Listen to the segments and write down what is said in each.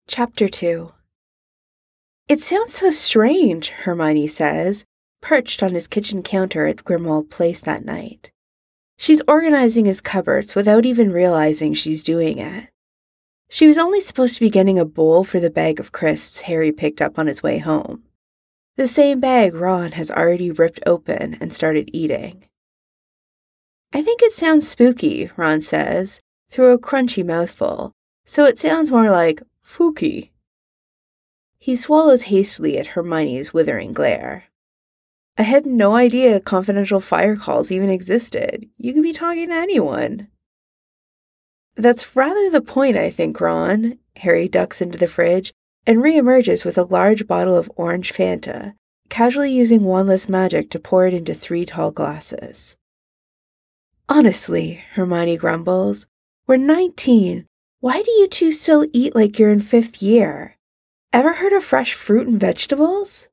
Chapter 2. It sounds so strange, Hermione says, perched on his kitchen counter at Grimmauld Place that night. She's organizing his cupboards without even realizing she's doing it. She was only supposed to be getting a bowl for the bag of crisps Harry picked up on his way home. The same bag Ron has already ripped open and started eating. I think it sounds spooky, Ron says, through a crunchy mouthful, so it sounds more like Fooky. He swallows hastily at Hermione's withering glare. I had no idea confidential fire calls even existed. You could be talking to anyone. That's rather the point, I think, Ron. Harry ducks into the fridge and reemerges with a large bottle of orange Fanta, casually using wandless magic to pour it into 3 tall glasses. Honestly, Hermione grumbles, we're 19. Why do you two still eat like you're in 5th year? Ever heard of fresh fruit and vegetables?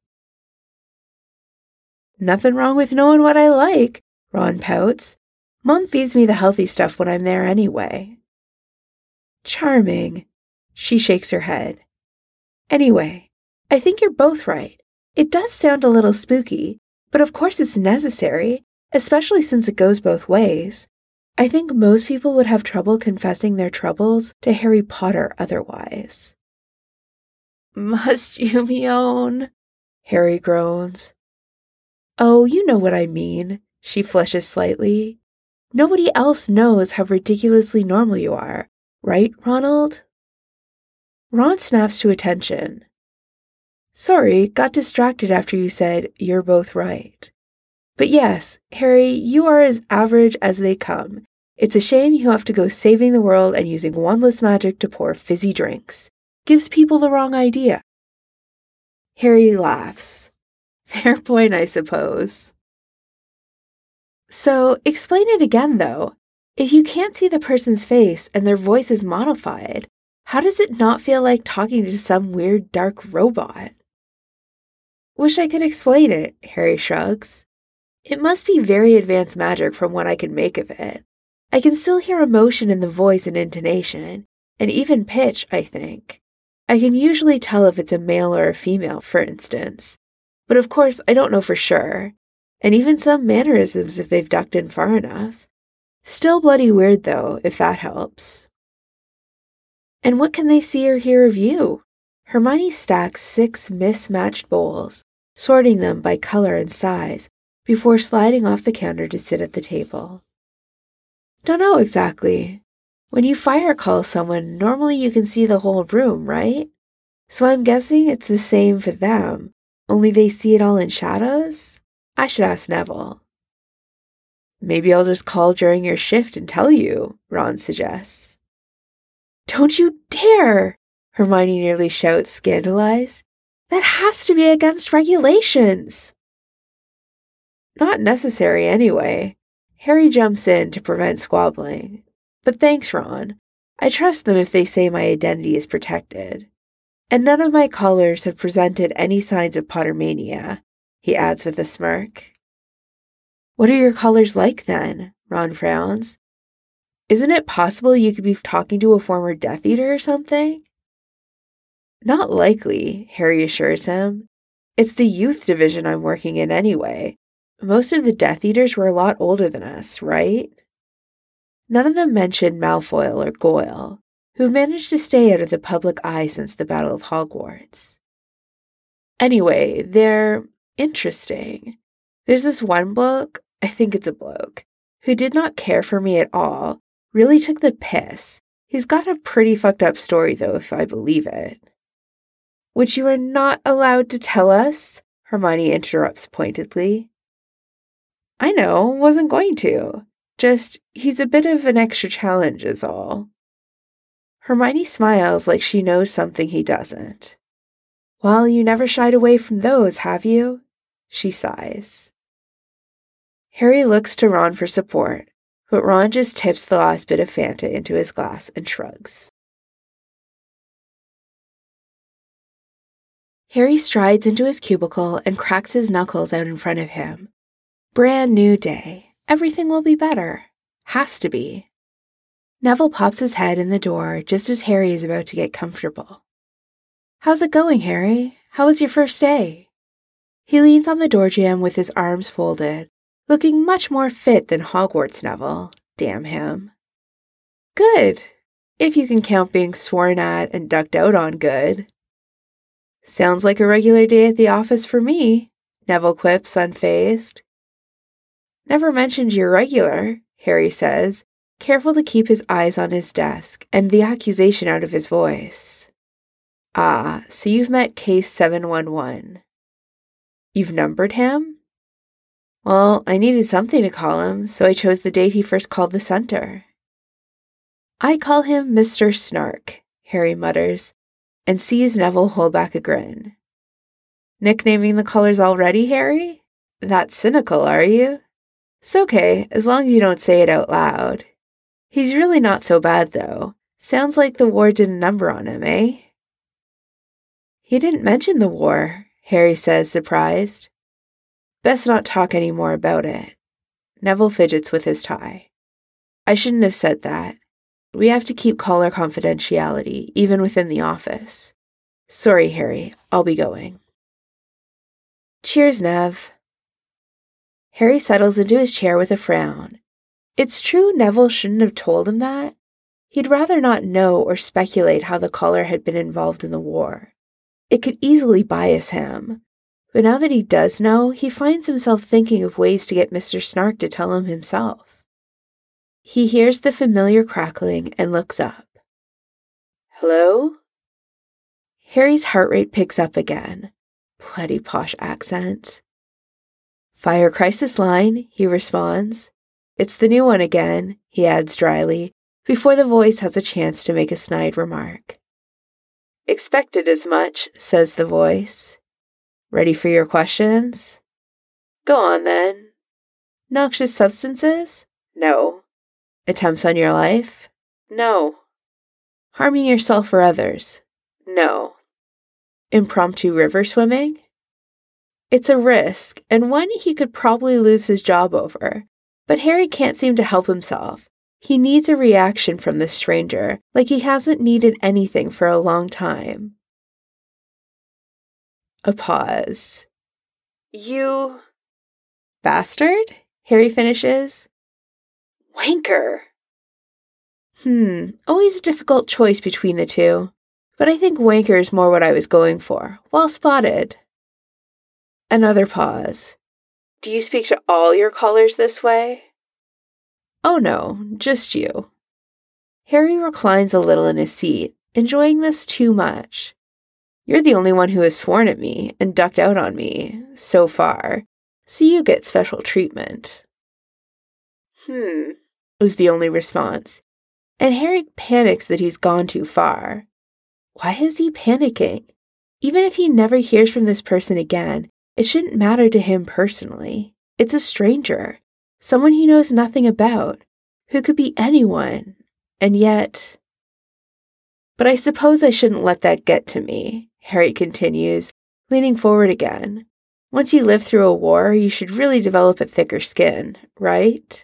Nothing wrong with knowing what I like, Ron pouts. Mom feeds me the healthy stuff when I'm there anyway. Charming. She shakes her head. Anyway, I think you're both right. It does sound a little spooky, but of course it's necessary, especially since it goes both ways. I think most people would have trouble confessing their troubles to Harry Potter otherwise. Must you me own? Harry groans. Oh, you know what I mean, she flushes slightly. Nobody else knows how ridiculously normal you are, right, Ronald? Ron snaps to attention. Sorry, got distracted after you said, you're both right. But yes, Harry, you are as average as they come. It's a shame you have to go saving the world and using wandless magic to pour fizzy drinks. Gives people the wrong idea. Harry laughs. Fair point, I suppose. So, explain it again, though. If you can't see the person's face and their voice is modified, how does it not feel like talking to some weird dark robot? Wish I could explain it, Harry shrugs. It must be very advanced magic from what I can make of it. I can still hear emotion in the voice and intonation, and even pitch, I think. I can usually tell if it's a male or a female, for instance. But of course, I don't know for sure. And even some mannerisms if they've ducked in far enough. Still bloody weird, though, if that helps. And what can they see or hear of you? Hermione stacks 6 mismatched bowls, sorting them by color and size, before sliding off the counter to sit at the table. Dunno exactly. When you fire call someone, normally you can see the whole room, right? So I'm guessing it's the same for them, only they see it all in shadows? I should ask Neville. Maybe I'll just call during your shift and tell you, Ron suggests. Don't you dare! Hermione nearly shouts, scandalized. That has to be against regulations. Not necessary anyway. Harry jumps in to prevent squabbling. But thanks, Ron. I trust them if they say my identity is protected. And none of my callers have presented any signs of Pottermania, he adds with a smirk. What are your callers like then? Ron frowns. Isn't it possible you could be talking to a former Death Eater or something? Not likely, Harry assures him. It's the youth division I'm working in anyway. Most of the Death Eaters were a lot older than us, right? None of them mention Malfoy or Goyle, who've managed to stay out of the public eye since the Battle of Hogwarts. Anyway, they're interesting. There's this one bloke, I think it's a bloke, who did not care for me at all, really took the piss. He's got a pretty fucked up story, though, if I believe it. Which you are not allowed to tell us, Hermione interrupts pointedly. I know, wasn't going to. Just, he's a bit of an extra challenge is all. Hermione smiles like she knows something he doesn't. Well, you never shied away from those, have you? She sighs. Harry looks to Ron for support, but Ron just tips the last bit of Fanta into his glass and shrugs. Harry strides into his cubicle and cracks his knuckles out in front of him. Brand new day. Everything will be better. Has to be. Neville pops his head in the door just as Harry is about to get comfortable. How's it going, Harry? How was your first day? He leans on the door jamb with his arms folded, looking much more fit than Hogwarts Neville. Damn him. Good. If you can count being sworn at and ducked out on good. Sounds like a regular day at the office for me, Neville quips, unfazed. Never mentioned you're regular, Harry says, careful to keep his eyes on his desk and the accusation out of his voice. Ah, so you've met Case 711. You've numbered him? Well, I needed something to call him, so I chose the date he first called the center. I call him Mr. Snark, Harry mutters, and sees Neville hold back a grin. Nicknaming the colors already, Harry? That cynical, are you? It's okay, as long as you don't say it out loud. He's really not so bad, though. Sounds like the war did a number on him, eh? He didn't mention the war, Harry says, surprised. Best not talk any more about it. Neville fidgets with his tie. I shouldn't have said that. We have to keep caller confidentiality, even within the office. Sorry, Harry, I'll be going. Cheers, Nev. Harry settles into his chair with a frown. It's true Neville shouldn't have told him that. He'd rather not know or speculate how the caller had been involved in the war. It could easily bias him. But now that he does know, he finds himself thinking of ways to get Mr. Snark to tell him himself. He hears the familiar crackling and looks up. Hello? Harry's heart rate picks up again. Bloody posh accent. Fire crisis line, he responds. It's the new one again, he adds dryly, before the voice has a chance to make a snide remark. Expected as much, says the voice. Ready for your questions? Go on, then. Noxious substances? No. Attempts on your life? No. Harming yourself or others? No. Impromptu river swimming? It's a risk, and one he could probably lose his job over. But Harry can't seem to help himself. He needs a reaction from this stranger, like he hasn't needed anything for a long time. A pause. You... Bastard? Harry finishes. Wanker! Always a difficult choice between the two. But I think wanker is more what I was going for. Well spotted. Another pause. Do you speak to all your callers this way? Oh no, just you. Harry reclines a little in his seat, enjoying this too much. You're the only one who has sworn at me and ducked out on me, so far, so you get special treatment. Was the only response, and Harry panics that he's gone too far. Why is he panicking? Even if he never hears from this person again, it shouldn't matter to him personally. It's a stranger, someone he knows nothing about, who could be anyone, and yet... But I suppose I shouldn't let that get to me, Harry continues, leaning forward again. Once you live through a war, you should really develop a thicker skin, right?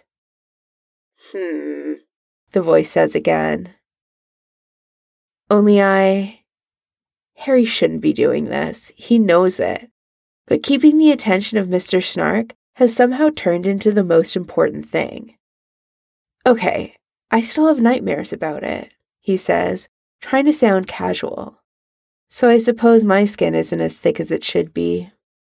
The voice says again. Only Harry shouldn't be doing this. He knows it. But keeping the attention of Mr. Snark has somehow turned into the most important thing. Okay, I still have nightmares about it, he says, trying to sound casual. So I suppose my skin isn't as thick as it should be.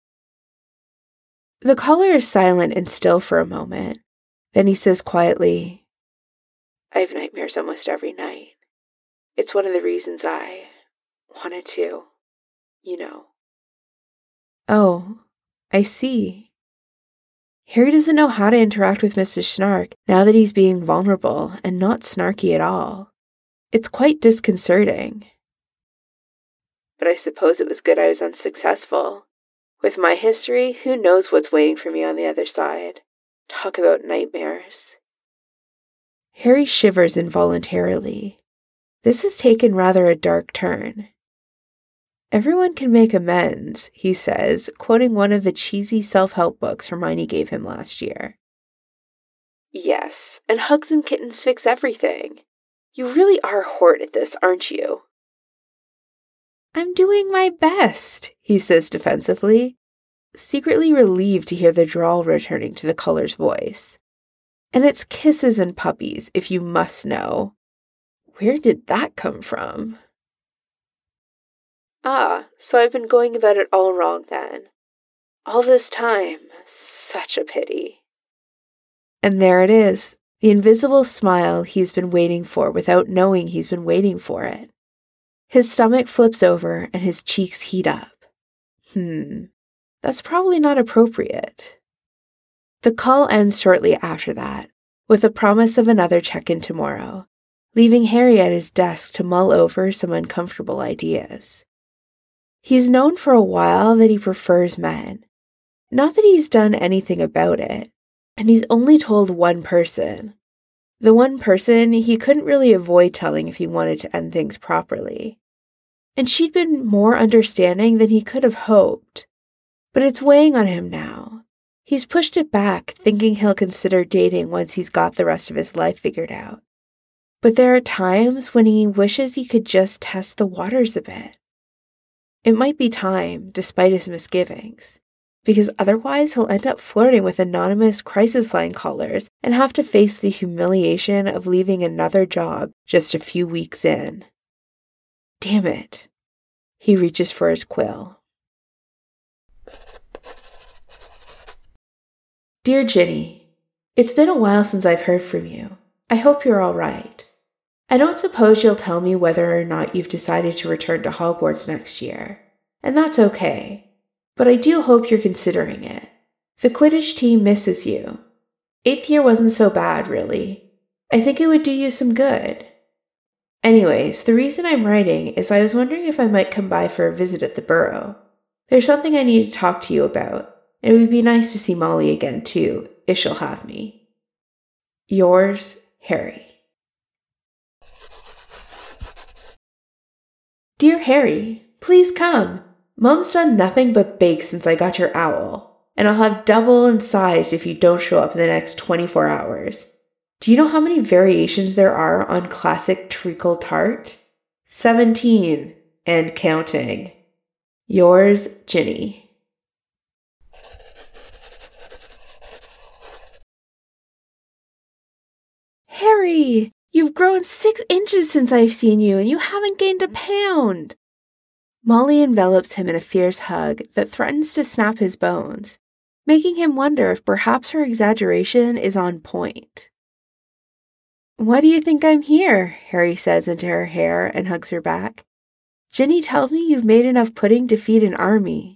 The caller is silent and still for a moment. Then he says quietly, I have nightmares almost every night. It's one of the reasons I wanted to, you know. Oh, I see. Harry doesn't know how to interact with Mr. Snark now that he's being vulnerable and not snarky at all. It's quite disconcerting. But I suppose it was good I was unsuccessful. With my history, who knows what's waiting for me on the other side? Talk about nightmares. Harry shivers involuntarily. This has taken rather a dark turn. Everyone can make amends, he says, quoting one of the cheesy self-help books Hermione gave him last year. Yes, and hugs and kittens fix everything. You really are a hort at this, aren't you? I'm doing my best, he says defensively, secretly relieved to hear the drawl returning to the culler's voice. And it's kisses and puppies, if you must know. Where did that come from? Ah, so I've been going about it all wrong then. All this time, such a pity. And there it is, the invisible smile he's been waiting for without knowing he's been waiting for it. His stomach flips over and his cheeks heat up. That's probably not appropriate. The call ends shortly after that, with the promise of another check-in tomorrow, leaving Harry at his desk to mull over some uncomfortable ideas. He's known for a while that he prefers men. Not that he's done anything about it, and he's only told one person. The one person he couldn't really avoid telling if he wanted to end things properly. And she'd been more understanding than he could have hoped. But it's weighing on him now. He's pushed it back, thinking he'll consider dating once he's got the rest of his life figured out. But there are times when he wishes he could just test the waters a bit. It might be time, despite his misgivings, because otherwise he'll end up flirting with anonymous crisis line callers and have to face the humiliation of leaving another job just a few weeks in. Damn it. He reaches for his quill. Dear Ginny, it's been a while since I've heard from you. I hope you're all right. I don't suppose you'll tell me whether or not you've decided to return to Hogwarts next year, and that's okay. But I do hope you're considering it. The Quidditch team misses you. 8th year wasn't so bad, really. I think it would do you some good. Anyways, the reason I'm writing is I was wondering if I might come by for a visit at the Burrow. There's something I need to talk to you about, and it would be nice to see Molly again too, if she'll have me. Yours, Harry. Dear Harry, please come. Mom's done nothing but bake since I got your owl, and I'll have double in size if you don't show up in the next 24 hours. Do you know how many variations there are on classic treacle tart? 17, and counting. Yours, Ginny. Harry, you've grown 6 inches since I've seen you, and you haven't gained a pound. Molly envelops him in a fierce hug that threatens to snap his bones, making him wonder if perhaps her exaggeration is on point. Why do you think I'm here? Harry says into her hair and hugs her back. Ginny tells me you've made enough pudding to feed an army.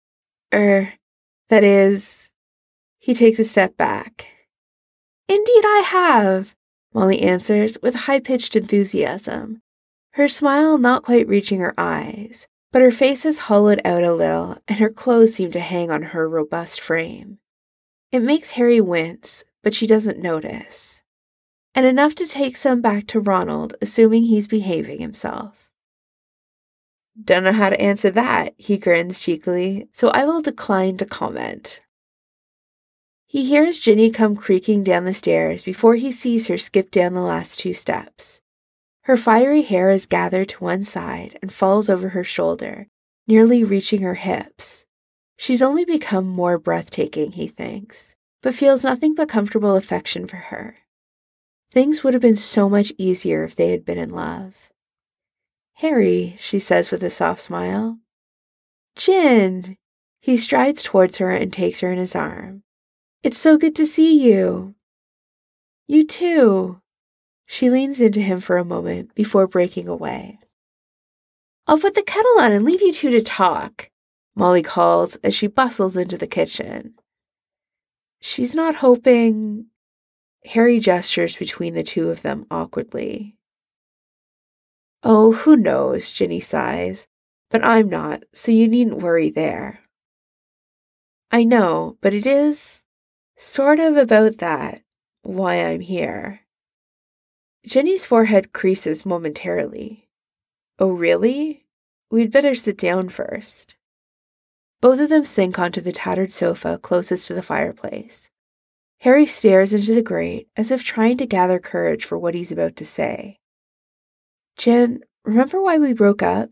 That is... He takes a step back. Indeed I have, Molly answers with high-pitched enthusiasm, her smile not quite reaching her eyes, but her face has hollowed out a little and her clothes seem to hang on her robust frame. It makes Harry wince, but she doesn't notice. And enough to take some back to Ronald, assuming he's behaving himself. Don't know how to answer that, he grins cheekily, so I will decline to comment. He hears Ginny come creaking down the stairs before he sees her skip down the last 2 steps. Her fiery hair is gathered to one side and falls over her shoulder, nearly reaching her hips. She's only become more breathtaking, he thinks, but feels nothing but comfortable affection for her. Things would have been so much easier if they had been in love. Harry, she says with a soft smile. Gin! He strides towards her and takes her in his arm. It's so good to see you. You too. She leans into him for a moment before breaking away. I'll put the kettle on and leave you two to talk, Molly calls as she bustles into the kitchen. She's not hoping... Harry gestures between the two of them awkwardly. Oh, who knows, Ginny sighs, but I'm not, so you needn't worry there. I know, but it is sort of about that, why I'm here. Ginny's forehead creases momentarily. Oh, really? We'd better sit down first. Both of them sink onto the tattered sofa closest to the fireplace. Harry stares into the grate as if trying to gather courage for what he's about to say. Jen, remember why we broke up?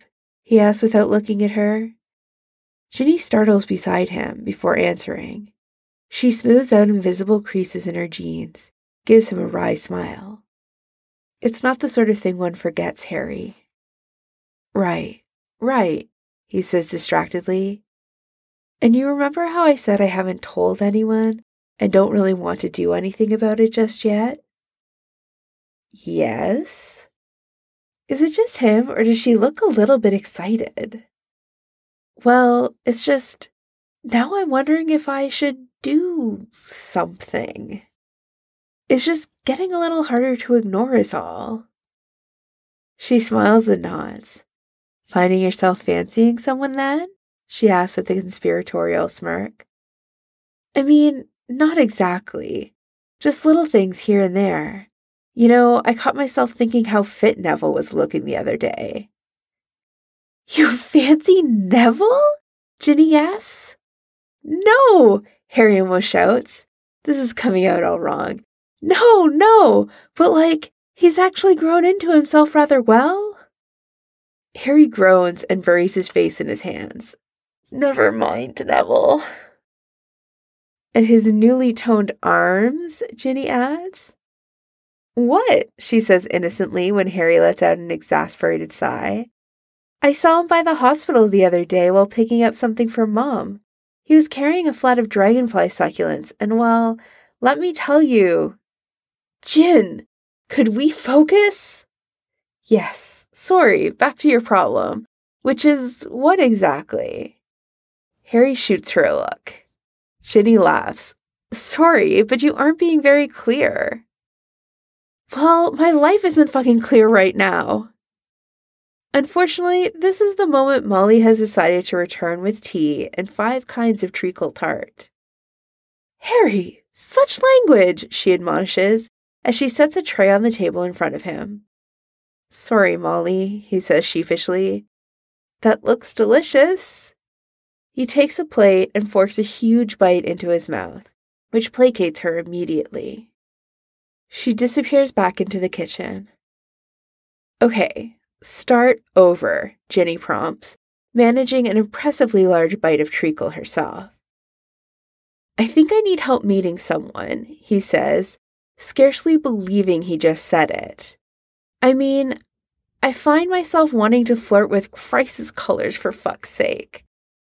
he asks without looking at her. Ginny startles beside him before answering. She smooths out invisible creases in her jeans, gives him a wry smile. It's not the sort of thing one forgets, Harry. Right, he says distractedly. And you remember how I said I haven't told anyone and don't really want to do anything about it just yet? Yes? Is it just him, or does she look a little bit excited? Well, it's just, now I'm wondering if I should do something. It's just getting a little harder to ignore is all. She smiles and nods. Finding yourself fancying someone then? She asks with a conspiratorial smirk. I mean, not exactly. Just little things here and there. You know, I caught myself thinking how fit Neville was looking the other day. You fancy Neville? Ginny asks. No, Harry almost shouts. This is coming out all wrong. No, but he's actually grown into himself rather well. Harry groans and buries his face in his hands. Never mind, Neville. And his newly toned arms, Ginny adds. What? She says innocently when Harry lets out an exasperated sigh. I saw him by the hospital the other day while picking up something for Mom. He was carrying a flat of dragonfly succulents, and well, let me tell you. Jin, could we focus? Yes, sorry, back to your problem. Which is what exactly? Harry shoots her a look. Ginny laughs. Sorry, but you aren't being very clear. Well, my life isn't fucking clear right now. Unfortunately, this is the moment Molly has decided to return with tea and 5 kinds of treacle tart. Harry, such language, she admonishes, as she sets a tray on the table in front of him. Sorry, Molly, he says sheepishly. That looks delicious. He takes a plate and forks a huge bite into his mouth, which placates her immediately. She disappears back into the kitchen. Okay, start over, Ginny prompts, managing an impressively large bite of treacle herself. I think I need help meeting someone, he says, scarcely believing he just said it. I mean, I find myself wanting to flirt with Christ's colors for fuck's sake.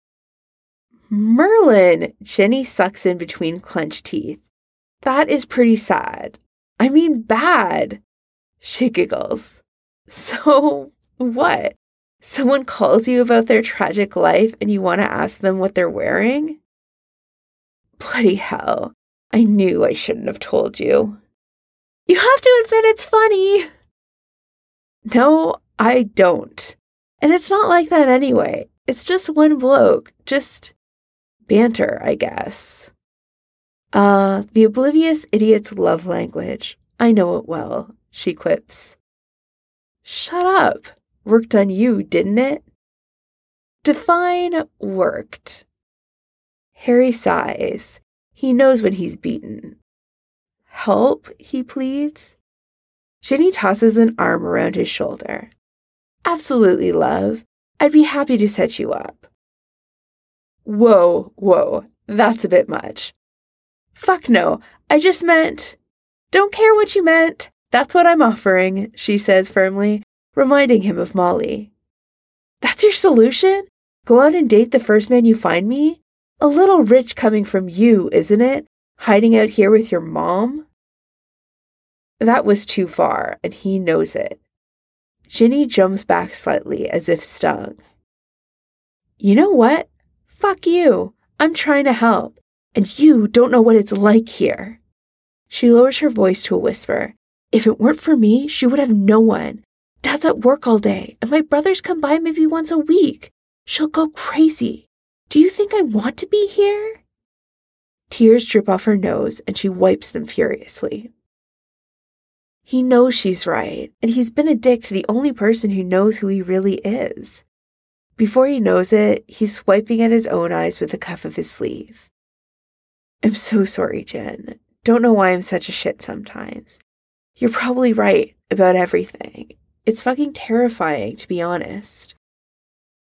Merlin, Ginny sucks in between clenched teeth. That is pretty sad. I mean bad. She giggles. So, what? Someone calls you about their tragic life and you want to ask them what they're wearing? Bloody hell. I knew I shouldn't have told you. You have to admit it's funny. No, I don't. And it's not like that anyway. It's just one bloke. Just banter, I guess. The oblivious idiot's love language. I know it well, she quips. Shut up. Worked on you, didn't it? Define worked. Harry sighs. He knows when he's beaten. Help, he pleads. Ginny tosses an arm around his shoulder. Absolutely, love. I'd be happy to set you up. Whoa, that's a bit much. Fuck no, I just meant... Don't care what you meant. That's what I'm offering, she says firmly, reminding him of Molly. That's your solution? Go out and date the first man you find me? A little rich coming from you, isn't it? Hiding out here with your mom? That was too far, and he knows it. Ginny jumps back slightly as if stung. You know what? Fuck you. I'm trying to help, and you don't know what it's like here. She lowers her voice to a whisper. If it weren't for me, she would have no one. Dad's at work all day, and my brothers come by maybe once a week. She'll go crazy. Do you think I want to be here? Tears drip off her nose, and she wipes them furiously. He knows she's right, and he's been a dick to the only person who knows who he really is. Before he knows it, he's swiping at his own eyes with the cuff of his sleeve. I'm so sorry, Jen. Don't know why I'm such a shit sometimes. You're probably right about everything. It's fucking terrifying, to be honest.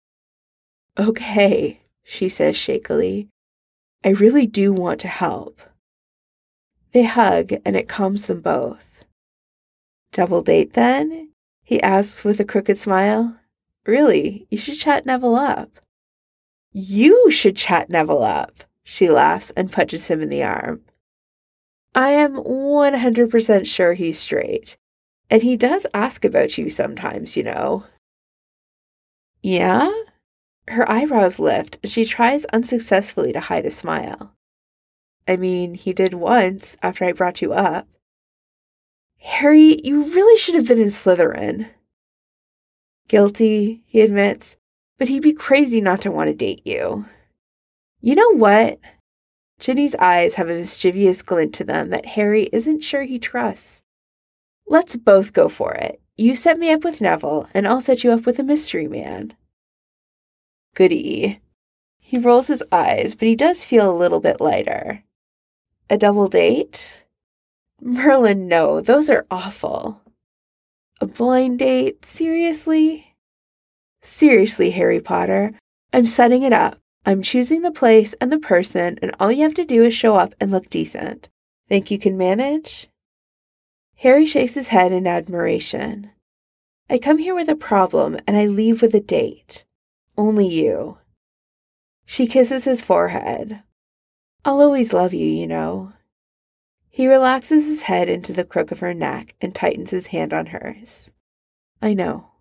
Okay, she says shakily. I really do want to help. They hug, and it calms them both. Double date, then? He asks with a crooked smile. Really, you should chat Neville up. You should chat Neville up, she laughs and punches him in the arm. I am 100% sure he's straight, and he does ask about you sometimes, you know. Yeah? Her eyebrows lift, and she tries unsuccessfully to hide a smile. I mean, he did once, after I brought you up. Harry, you really should have been in Slytherin. Guilty, he admits, but he'd be crazy not to want to date you. You know what? Ginny's eyes have a mischievous glint to them that Harry isn't sure he trusts. Let's both go for it. You set me up with Neville, and I'll set you up with a mystery man. Goody. He rolls his eyes, but he does feel a little bit lighter. A double date? Merlin, no, those are awful. A blind date? Seriously? Seriously, Harry Potter. I'm setting it up. I'm choosing the place and the person, and all you have to do is show up and look decent. Think you can manage? Harry shakes his head in admiration. I come here with a problem, and I leave with a date. Only you. She kisses his forehead. I'll always love you, you know. He relaxes his head into the crook of her neck and tightens his hand on hers. I know.